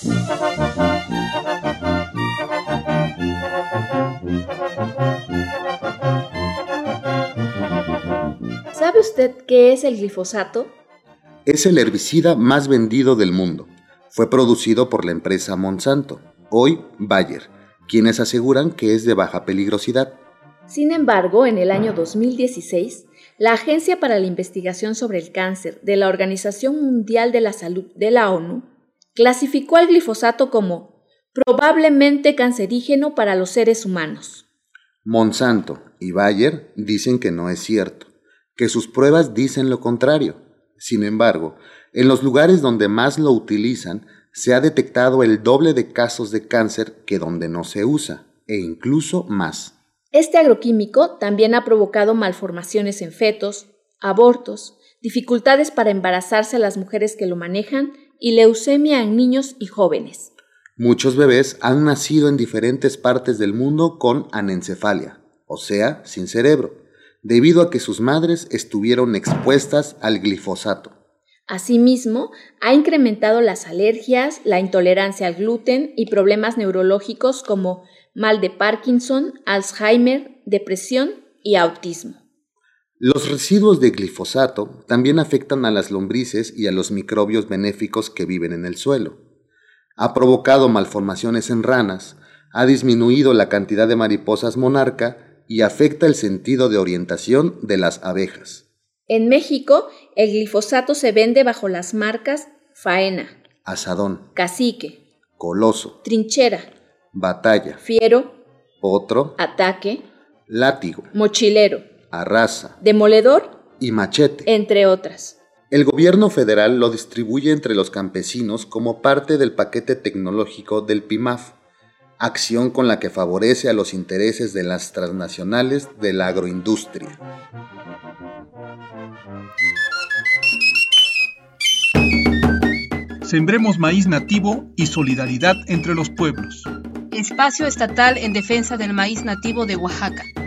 ¿Sabe usted qué es el glifosato? Es el herbicida más vendido del mundo. Fue producido por la empresa Monsanto, hoy Bayer, quienes aseguran que es de baja peligrosidad. Sin embargo, en el año 2016, la Agencia para la Investigación sobre el Cáncer de la Organización Mundial de la Salud de la ONU clasificó al glifosato como probablemente cancerígeno para los seres humanos. Monsanto y Bayer dicen que no es cierto, que sus pruebas dicen lo contrario. Sin embargo, en los lugares donde más lo utilizan, se ha detectado el doble de casos de cáncer que donde no se usa, e incluso más. Este agroquímico también ha provocado malformaciones en fetos, abortos, dificultades para embarazarse a las mujeres que lo manejan y leucemia en niños y jóvenes. Muchos bebés han nacido en diferentes partes del mundo con anencefalia, o sea, sin cerebro, debido a que sus madres estuvieron expuestas al glifosato. Asimismo, ha incrementado las alergias, la intolerancia al gluten y problemas neurológicos como mal de Parkinson, Alzheimer, depresión y autismo. Los residuos de glifosato también afectan a las lombrices y a los microbios benéficos que viven en el suelo. Ha provocado malformaciones en ranas, ha disminuido la cantidad de mariposas monarca y afecta el sentido de orientación de las abejas. En México, el glifosato se vende bajo las marcas Faena, Asadón, Cacique, Coloso, Trinchera, Batalla, Fiero, Potro, Ataque, Látigo, Mochilero, Arrasa Demoledor y Machete. Entre otras. El gobierno federal lo distribuye entre los campesinos como parte del paquete tecnológico del PIMAF, acción con la que favorece a los intereses de las transnacionales de la agroindustria. Sembremos maíz nativo y solidaridad entre los pueblos. Espacio Estatal en Defensa del Maíz Nativo de Oaxaca.